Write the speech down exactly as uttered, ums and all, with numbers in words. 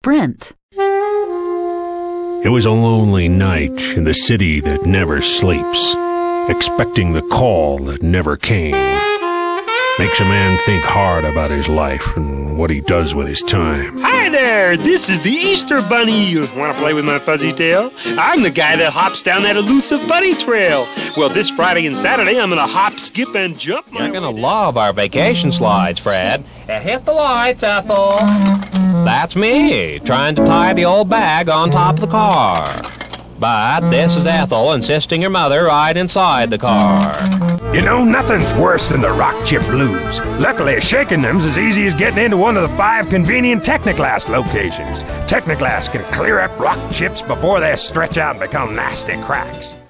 Sprint. It was a lonely night in the city that never sleeps, expecting the call that never came. Makes a man think hard about his life and what he does with his time. Hi there, this is the Easter Bunny. Want to play with my fuzzy tail? I'm the guy that hops down that elusive bunny trail. Well, this Friday and Saturday, I'm going to hop, skip, and jump. You're going to love our vacation slides, Fred. And hit the lights, Ethel. That's me, trying to tie the old bag on top of the car. But this is Ethel insisting your mother ride inside the car. You know, nothing's worse than the rock chip blues. Luckily, shaking them's as easy as getting into one of the five convenient Technoglass locations. Technoglass can clear up rock chips before they stretch out and become nasty cracks.